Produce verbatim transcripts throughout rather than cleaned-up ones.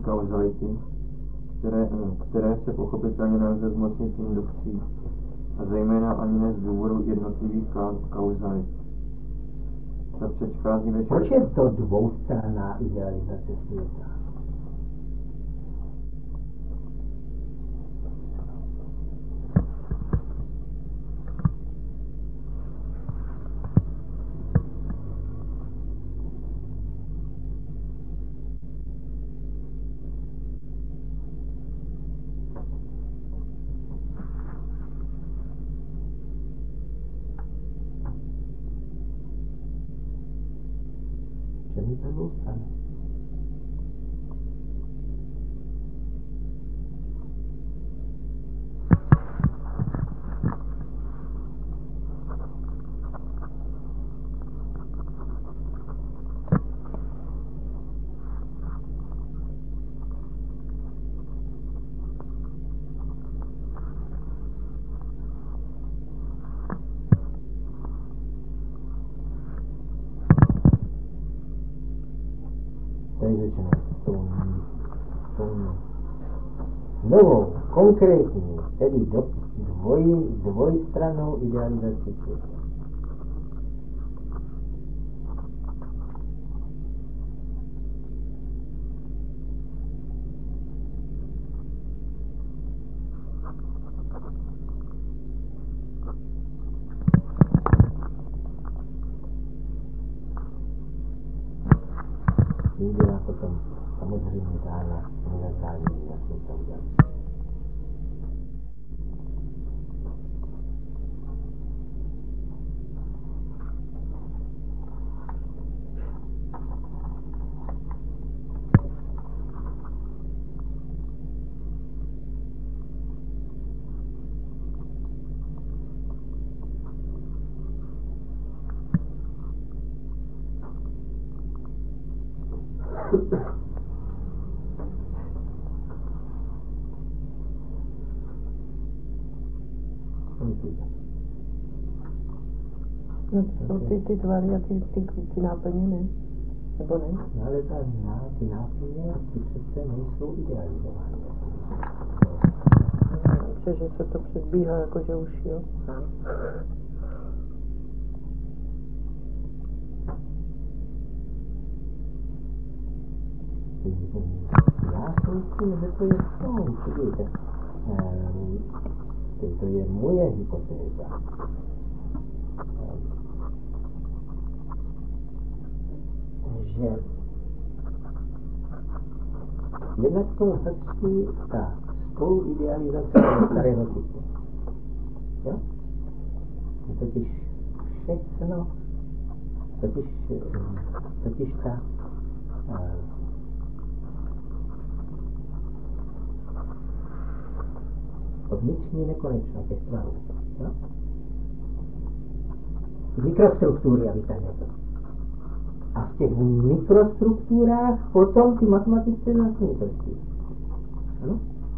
kauzality, které, které se pochopitelně nelze zmocnit indukcí, a zejména ani ne z důvodu jednotlivých kauzalit. To předchází veškeré... Proč je to dvoustranná idealizace světa? Čemu to dvoustranné? Tady začíná s tou, tou novou, konkrétní, tedy do, dvoj, dvojstrannou idealizací světa. Dělá potom samozřejmě zájemná univerzální jasný pravda. No to jsou ty, ty tvary a ty, ty, ty náplně, ne? Nebo ne? No ale ta, na, ty náplně, ty přece nejsou idealizované. Že, že se to předbíhá, jakože už jo. Já si myslím, že to je v tom, podívejte, um, to je moje hypotéza. Um, že jednak k tomu patří ta spoluidealizace starého typu. Jo? Totiž všechno, totiž, totiž ta uh, vnitřní nekonečnost těch tvarů. Jo? Mikrostruktury, aby tam něco. A v těch mikrostrukturách potom ty matematické zákonitosti. Ano?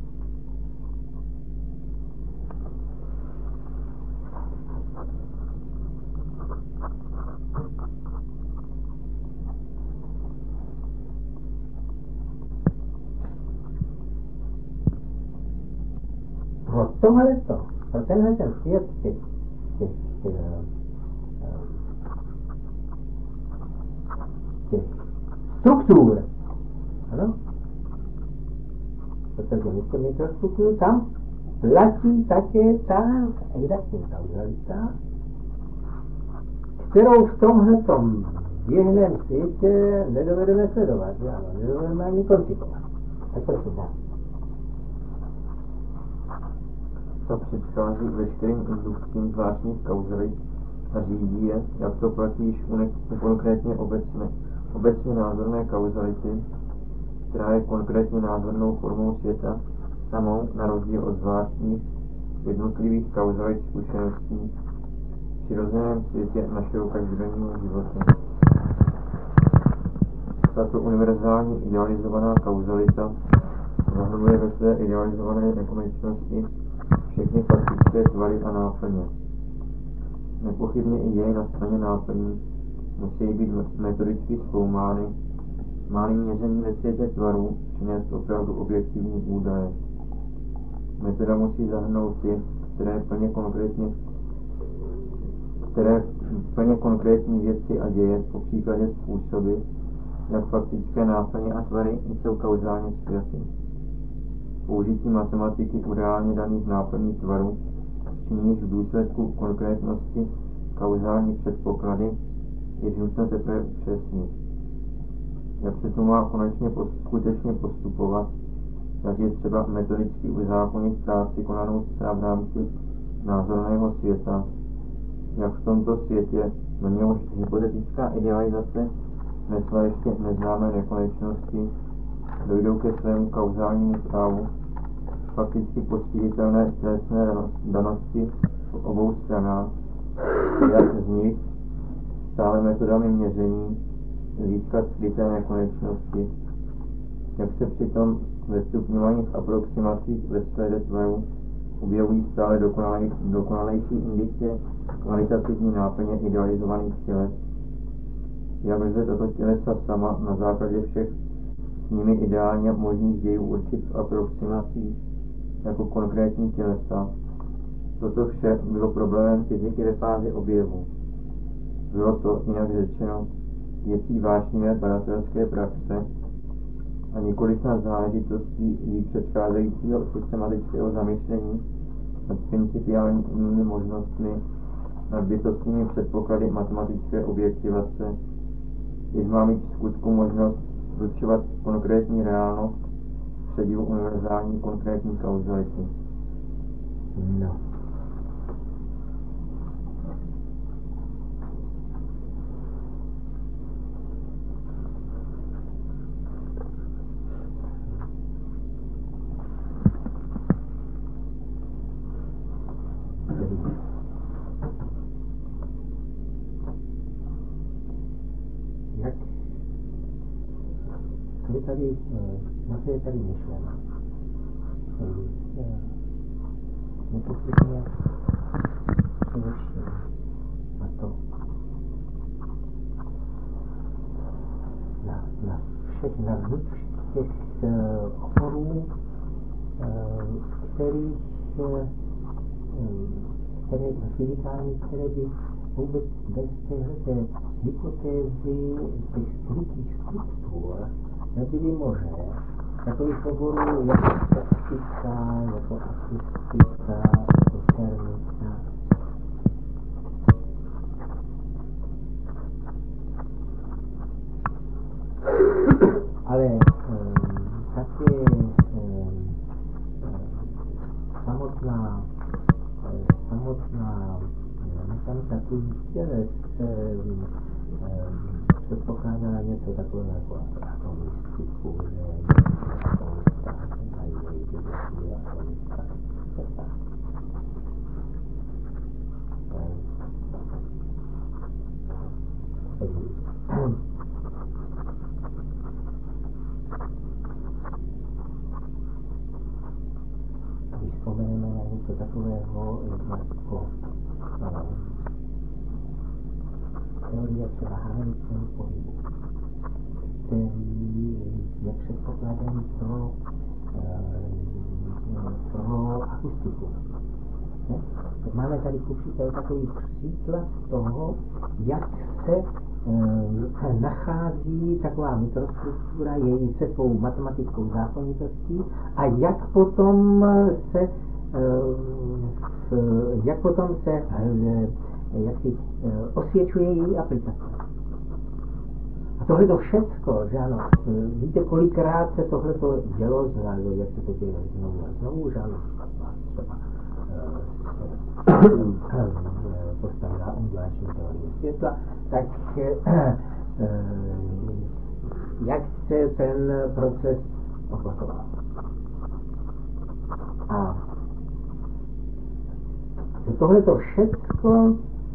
Pro tohle to, pro tenhle ten svět těch, těch, těch, těch struktur, ano? Protože místo mikrostruktur tam platí také ta exaktní kauzalita, kterou v tomhletom běžném světě nedovedeme sledovat, že ano, nedovedeme ani koncipovat. Tak prosím, dám. To předchází veškerým indukcím zvláštních kauzalit a řídí je, jak to platí již u konkrétně obecné, obecně názorné kauzality, která je konkrétně názornou formou světa samou, na rozdíl od zvláštních jednotlivých kauzalit zkušeností v přirozeném světě našeho každodenního života. Tato univerzální idealizovaná kauzalita zahrnuje ve své idealizované nekonečnosti všechny faktické tvary a náplně. Nepochybně i děj na straně náplní musí být metodicky zkoumány Má-li měření ve světě tvarů přinést opravdu objektivní údaje. Metoda musí zahrnout ty, které plně konkrétně které plně konkrétní věci a děje, po příkladě způsoby, jak faktické náplně a tvary jsou kauzálně spjaty. Použití matematiky u reálně daných náplní tvarů, při níž v důsledku konkrétnosti kauzální předpoklady je nutno teprve upřesnit. Jak se to má konečně skutečně postupovat, tak je třeba metodicky uzákonit práci konanou třeba v rámci názorného světa, jak v tomto světě, do něhož hypotetická idealizace nesla ještě neznámé nekonečnosti, dojdou ke svému kauzálnímu stavu, fakticky postihitelné tělesné danosti v obou stranách, jak z nich stále metodami měření získat skryté nekonečnosti, jak se přitom ve stupňovaných aproximacích ve sféře tvaru objevují stále dokonalej, dokonalejší indicie kvalitativní náplně idealizovaných těles, jak lze tato tělesa sama na základě všech s nimi ideálně možných dějů určit v aproximacích jako konkrétní tělesa. Toto vše bylo problémem fyziky ve fázi objevu. Bylo to, jinak řečeno, věcí vášnivé badatelské praxe a nikoliv na záležitostí jí předcházejícího systematického zamyšlení nad principiálními možnostmi, nad bytostnými předpoklady matematické objektivace, jež má mít v skutku možnost určovat konkrétní reálnost v předivu univerzální konkrétní kauzality. No. Jak je tady, na co je tady myšleno? Nepochybně především na to, na, na všech, na vznik těch uh, oporů, uh, kterých, uh, které fyzikální, které by vůbec bez téhle hypotézy těch skrytých struktur nebyly možné. Takových oborů jako optika, jako akustika, jako termika. Ale um, také um, samotná, um, samotná mechanika tvůrčích těles um, um, předpokládá něco takového jako atomistiku, že atomista mají velice dětí atomista. Když vzpomeneme na něco takového, jako teorie třeba harmonického pohybu, který je předpokladem pro, pro akustiku. Ne? Máme tady určitě takový příklad toho, jak se e, nachází taková mikrostruktura její se svou matematickou zákonitostí a jak potom se e, jak potom se e, jak si, e, osvědčuje její aplikace. A tohle to všecko, že ano, víte, kolikrát se tohle to dělo, znamená, jak se to děje znovu a znovu, že ano, třeba postavila undulační teorie světla, tak jak se ten proces opakoval. A tohle to všecko,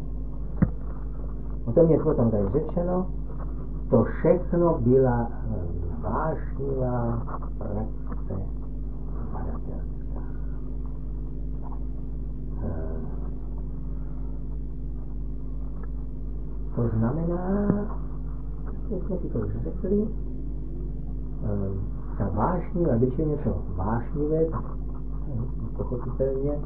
o tom je potom tady řečeno, to všechno byla vášnivá praxe badatelská. To znamená, jak jsme si to už řekli, ta vášnivé, když je něco vášnivé, pochopitelně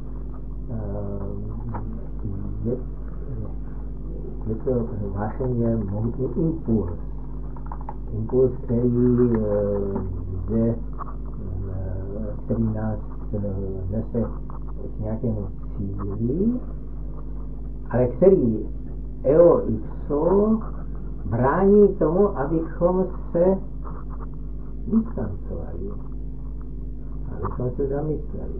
je, je to vášeň je mohutný impuls. Impuls, který jde, který nás nese k nějakému cíli, ale který eo ipso brání tomu, abychom se distancovali, abychom se zamysleli.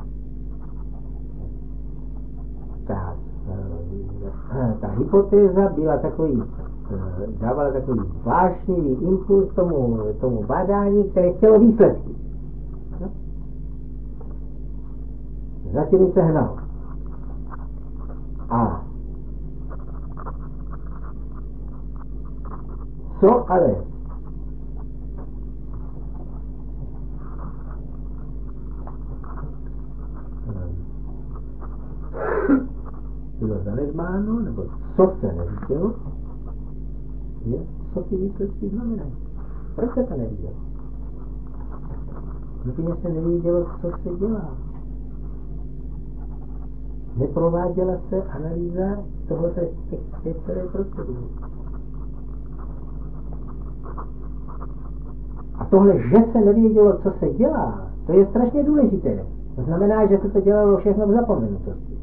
Ta, ta hypotéza byla takový, dávala takový vášnivý impuls tomu, tomu bádání, které chtělo výsledky. No? Za těmi se hnalo. A co ale bylo zanedbáno, nebo co se nevidělo, je, co ty výsledky znamenají. Proč se to nevidělo? Protože se nevidělo, co se dělá. Neprováděla se analýza tohoto té celé procedury. A tohle, že se nevědělo, co se dělá, to je strašně důležité. To znamená, že se to dělalo všechno v zapomenutosti.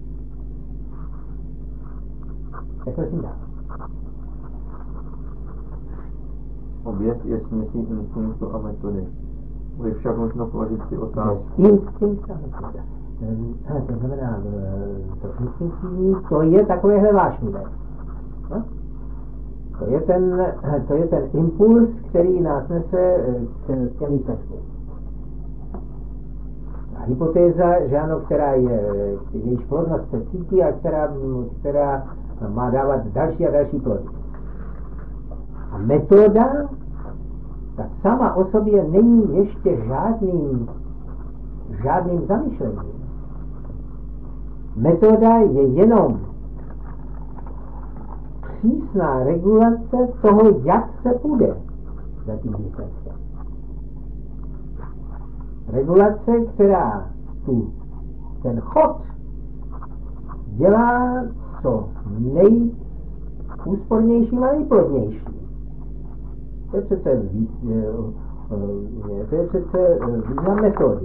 Tak prosím dál. Objev je směsí instinktu a metody. Bude však možno položit si otázku. Instinkt a metoda. To znamená, to instinktivní, to je takovéhle vášnivé. No? To je ten, to je ten impuls, který nás nese k těm výsledkům. A hypotéza, že ano, která je, jejíž plodnost se cítí a která, která má dávat další a další plody. A metoda, ta sama o sobě není ještě žádným, žádným zamýšlením. Metoda je jenom přísná regulace toho, jak se půjde za tím výsledkem. Regulace, která tu ten chod dělá co nejúspornějším a nejplodnějším. To je přece, to je přece význam metody.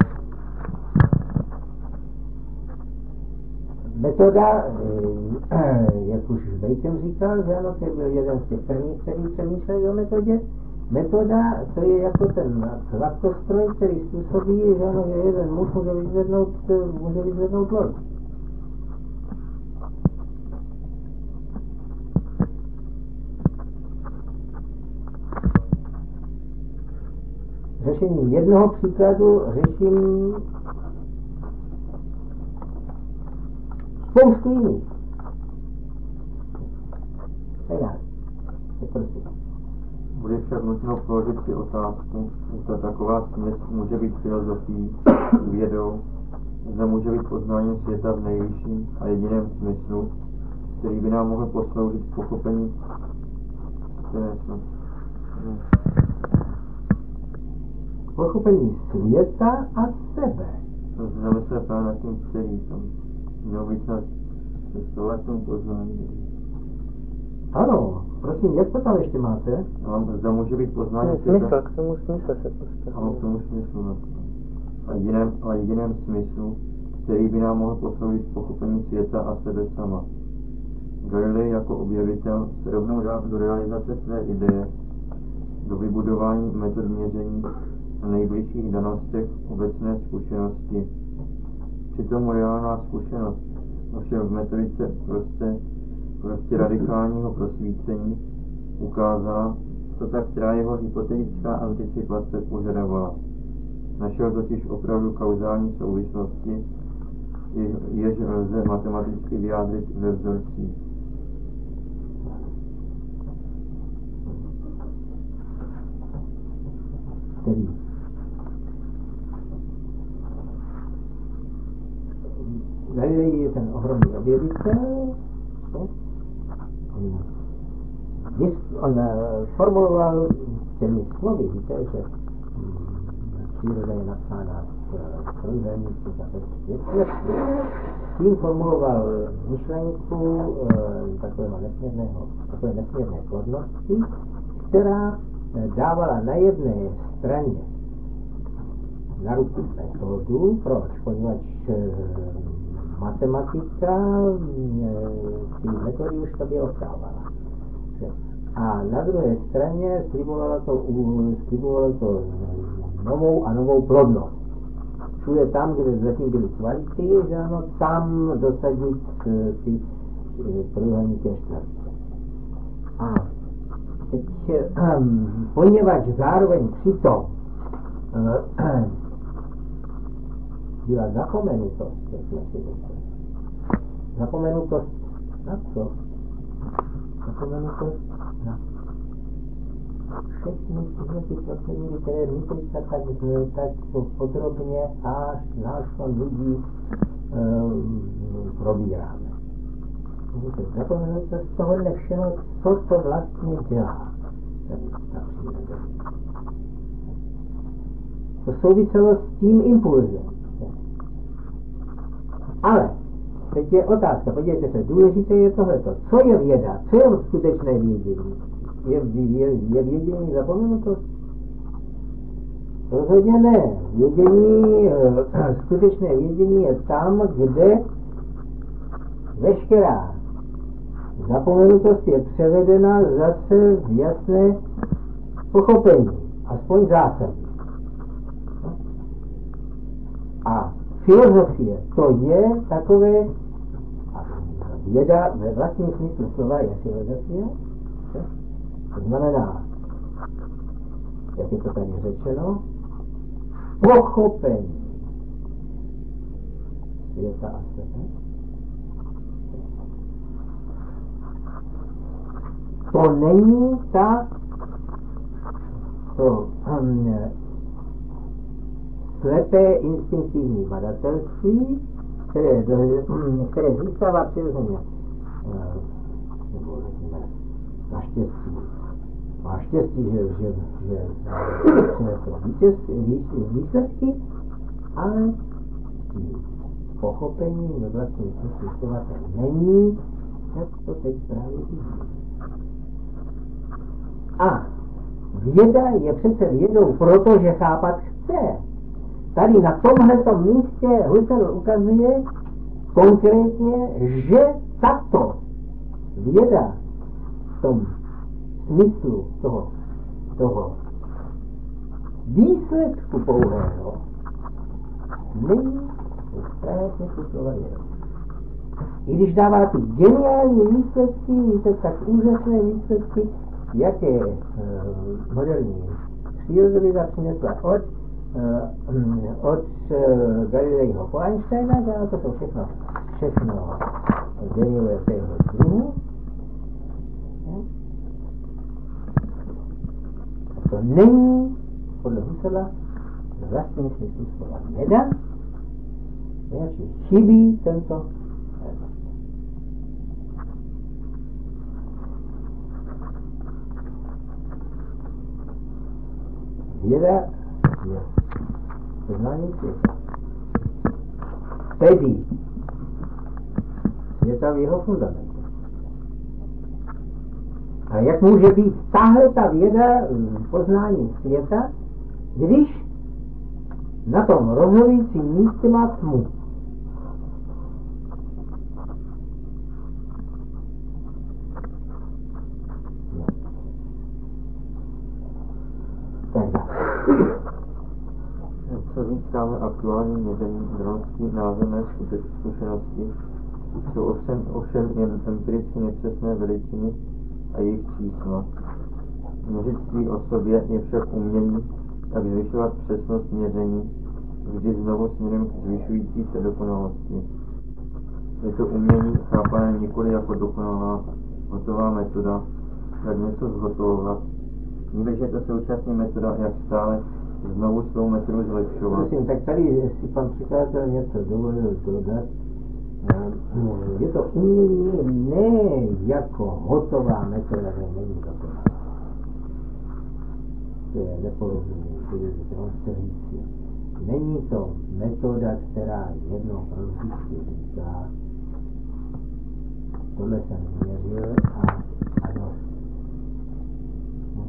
Metoda, jak už Bacon říkal, že ano, to byl jeden z těch prvních, který přemýšleli o metodě. Metoda, to je jako ten hladkostroj, který způsobí, že ano, že jeden muž může vyzvednout, může vyzvednout loď. Řešením jednoho příkladu řeším spoustu jiných. Tak dále. Bude však nutno položit si otázku, zda taková směs může být filozofií, vědou, zda může být poznáním světa v nejvyšším a jediném smyslu, který by nám mohl posloužit k pochopení, které jsme. Pochopení světa a sebe. Zamyslet právě nad tím celý, tam mělo být na tomu poznání. Ano, prosím, jak to tam ještě máte? Zda může být poznání světa. Smysl, k tomu smysl se postavil. Ano, k tomu smyslu. No. A jediném, a jediném smyslu, který by nám mohl posloužit k pochopení světa a sebe sama. Galilei jako objevitel se rovnou dá do realizace své ideje, do vybudování metod měření na nejbližších danostech obecné zkušenosti. Přitom reálná zkušenost, ovšem v metodice prostě, prostě radikálního prosvícení, ukázala, co ta, která jeho hypotetická anticipace požadovala. Našel totiž opravdu kauzální souvislosti, jež lze matematicky vyjádřit ve vzorcích. Který Galilei je ten ohromný objevitel. On, on formuloval těmi slovy, víte, že příroda je napsána v trojúhelníku a ve čtyřhvězdí, tím formuloval myšlenku e, takového nesmírného, takové nesmírné plodnosti, která dávala na jedné straně na ruku metodu, proč? Poněvadž e, matematika e, ty metody už tobě oddávala. A na druhé straně slibovalo to, slibovalo to novou a novou plodnost. Všude tam, kde zatím byly kvality, že ano, tam dosadit ty trojúhelníky čtverce. A teď, um, poněvadž zároveň přitom uh, byla zapomenutost, zapomenutost na co? Zapomenutost na všechny tyhle ty procedury, které my teďka tak, tak podrobně až náš lidí um, probíráme. Zapomenutost tohohle všeho, co to vlastně dělá. Ta příroda. To souviselo s tím impulzem. Ale teď je otázka, podívejte se, důležité je tohleto. Co je věda? Co je skutečné vědění? Je, je, je vědění zapomenutost? Rozhodně ne. Vědění, skutečné vědění je tam, kde veškerá zapomenutost je převedena zase v jasné pochopení, aspoň zásadní. A filozofie, to je takové, a věda ve vlastním smyslu slova je filozofie, to znamená, jak je to tady řečeno, pochopení světa a sebe. To není ta to, um, slepé instinktivní badatelství, které, které získává přirozeně, nebo naštěstí, má štěstí, že, že, že přineslo výsledky, ale pochopení ve vlastním smyslu slova to není, jak to teď právě vidí. A věda je přece vědou, protože chápat chce. Tady na tomhletom místě Husserl ukazuje konkrétně, že tato věda v tom smyslu toho, toho výsledku pouhého není v pravém smyslu slova věda. I když dává ty geniální výsledky, víte, tak úžasné výsledky, jaké uh, moderní přírodověda přinesla od Uh, od uh, Galileiho po Einsteina, že to jsou všechno, všechno geniové téhož druhu. To není, podle Husserla, v vlastním smyslu slova věda, že chybí tento element. Věda je poznání světa. Tedy světa v jeho fundamentu. A jak může být tahle ta věda poznání světa, když na tom rozhodujícím místě má tmu? No. Tak. Co získáme aktuální měření znalostí názorné zkušenosti, jsou ovšem, ovšem jen empiricky nepřesné veličiny a jejich čísla. Měřictví o sobě je však umění, jak zvyšovat přesnost měření, vždy znovu směrem k zvyšující se dokonalosti. Je to umění chápané nikoli jako dokonalá hotová metoda, jak něco zhotovovat, nebož je to současně metoda, jak stále znovu svou metodu zlepšovat. Prosím, tak tady si pan překladatel něco dovolil dodat. Je to umění ne jako hotová metoda, že není dokonalá. je neporozumění, protože on chce říct, není to metoda, která jednou provždycky říká, tohle jsem změřil a, a dost. No.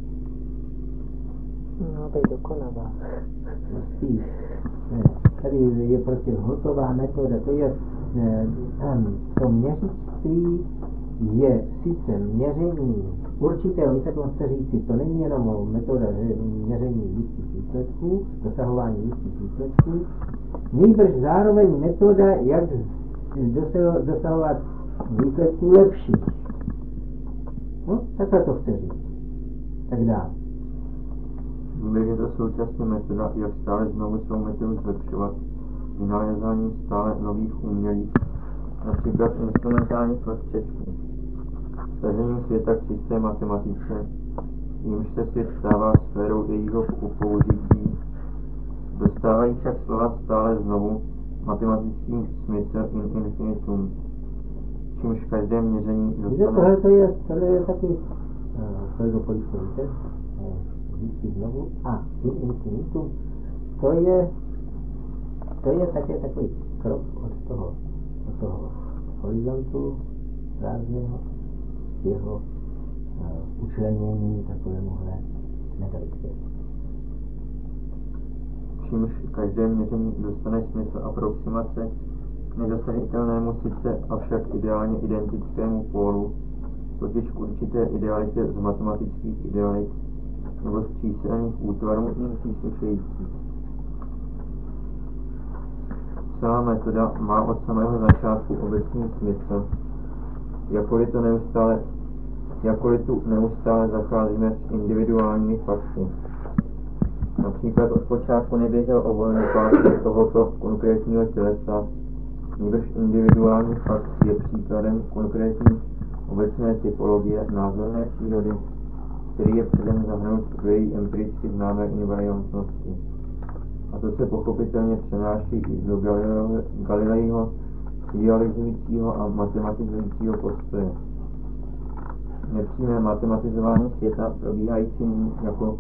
No, být dokonavá. No spíš. Ne, tady je prostě hotová metoda, to je, ne, to měřictví je sice měření určitého výsledku, on chce říci, to není jenom metoda že měření jistých výsledků, dosahování jistých výsledků, nýbrž zároveň metoda, jak dosahovat výsledků lepších. No, takhle to chce říct. Tak dále. Je to současně metoda, jak stále znovu svou metodu zlepšovat, vynalézáním stále nových umělých, například instrumentálních prostředků. Stažením světa k čisté matematice, jímž se svět stává sférou jejího použití, dostávají však slova stále znovu matematický smysl in infinitum, čímž každé měření dostane... Tohle to je, tohle je taky, kolik poličko víte, vždycky znovu, a in infinitum, to je, to je také takový krok od toho, od toho horizontu prázdného, jeho uh, učlenění takovémuhle metodickému. Čímž každé měření dostane smysl aproximace k nedosažitelnému sice avšak ideálně identickému pólu, totiž k určité idealitě z matematických idealit nebo z číselných útvarů jim příslušejících. Celá metoda má od samého začátku obecný smysl, jakkoliv to neustále, jakkoliv tu neustále zacházíme s individuálními fakty. Například od počátku neběžel o volný pád tohoto konkrétního tělesa, nýbrž individuální fakt je příkladem konkrétní obecné typologie názorné přírody, který je předem zahrnut v její empiricky známé invariantnosti. A to se pochopitelně přenáší i do Galileiho idealizujícího a matematizujícího postoje. Nepřímé matematizování světa probíhající nyní jako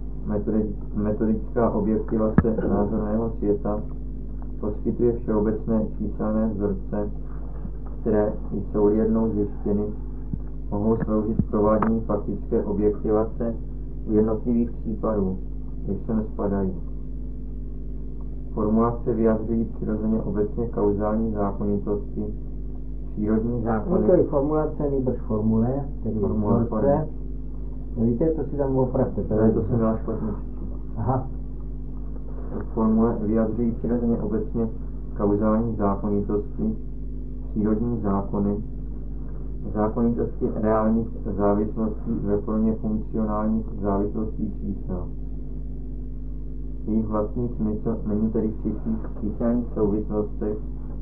metodická objektivace názorného světa poskytuje všeobecné číselné vzorce, které jsou jednou zjištěny, mohou sloužit k provádění faktické objektivace u jednotlivých případů, jež sem spadají. Formulace vyjadřují přirozeně obecně kauzální zákonitosti, přírodní zákony. To je formulace, nýbrž formule, tedy vzorce. Víte, to si tam opravte. To je to se dá špatně přečíst. Aha. Formule vyjadřují přirozeně obecně kauzální zákonitosti, přírodní zákony, zákonitosti reálních závislostí ve formě funkcionálních závislostí čísel. Jejich vlastní smysl není tedy v čistých číselných souvislostech,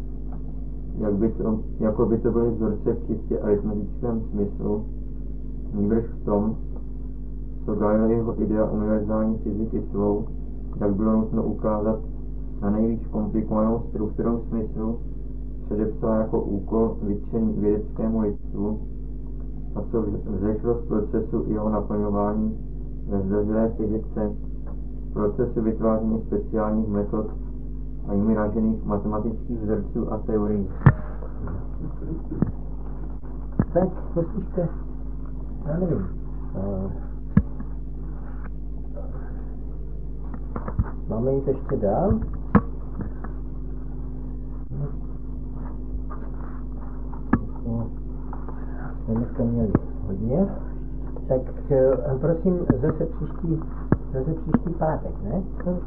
jak by to, jako by to byly vzorce v čistě aritmetickém smyslu, nýbrž v tom, co Galileiho idea univerzální fyziky svou, jak bylo nutno ukázat na nejvíc komplikovanou strukturou smyslu, předepsala jako úkol vytčený vědeckému lidstvu, a co vzešlo z procesu jeho naplňování ve zdařilé fyzice, procesu vytváření speciálních metod a jimi ražených matematických vzorců a teorií. Tak, poslyšte, já nevím. Uh, máme jít ještě dál? Jsme dneska měli hodně. Tak uh, prosím, zase příští, zase příští pátek, ne? Uh,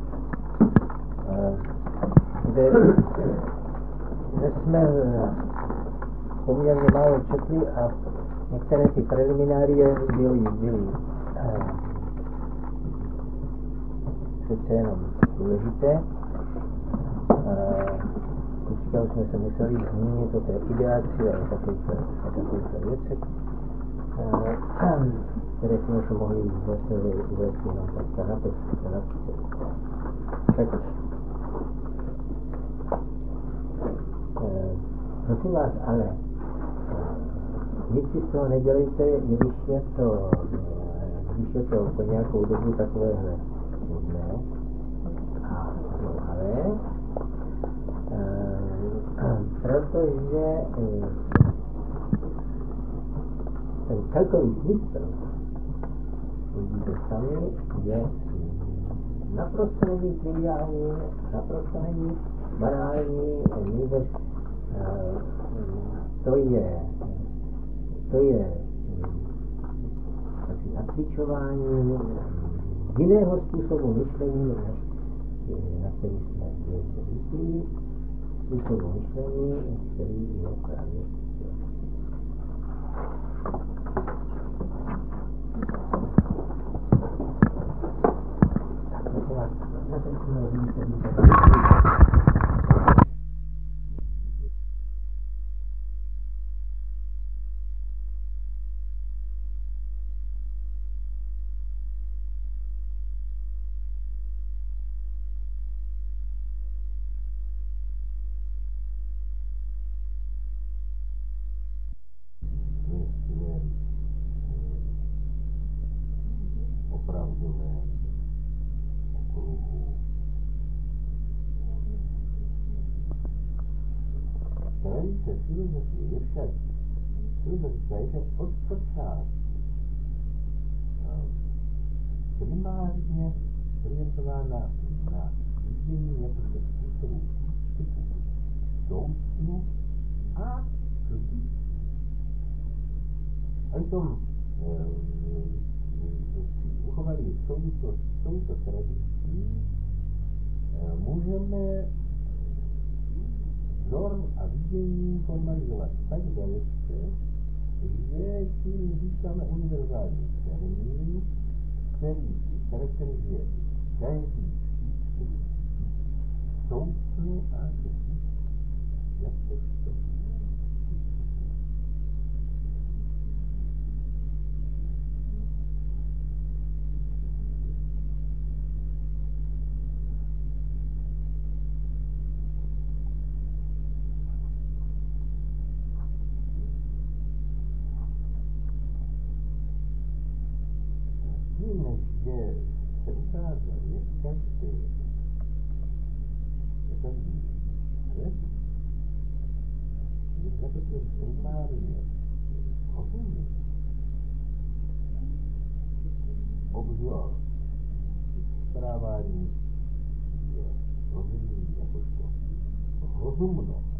kde dnes jsme uh, poměrně málo četli a některé ty preliminárie byly, byly uh, přece jenom důležité. Určitě už jsme se museli zmínit o té ideaci a o takovýchto věcech, uh, které jsme už mohli vlastně uvést jenom tak na textu, na tak. Uh, prosím vás, ale uh, nic si z toho nedělejte, když je to uh, když je to po nějakou dobu takovéhle nudné a dlouhavé, e, protože e, ten celkový smysl vidíte sami, je naprosto není triviální, naprosto není banální, nýbrž uh, to je, to je taky nacvičování jiného způsobu myšlení, než na který jsme běžně zvyklí, způsobu myšlení, který je právě opravdovém okruhu. Tradice filozofie je však, filozofika je však od počátku primárně orientována na vidění jakožto způsobu přístupu k soucnu a k lidí. Abychom uchovali souvislost s touto tradicí, můžeme norm a vidění formalizovat tak dalece, že tím získáme univerzální termín, který charakterizuje každý přístup soucnu a lidí. Jak to to? Tím, než že se ukázal, jak každý, jak každý svět, je zakotven primárně rozumí, obzor správání je rozumí jakožto rozumnost.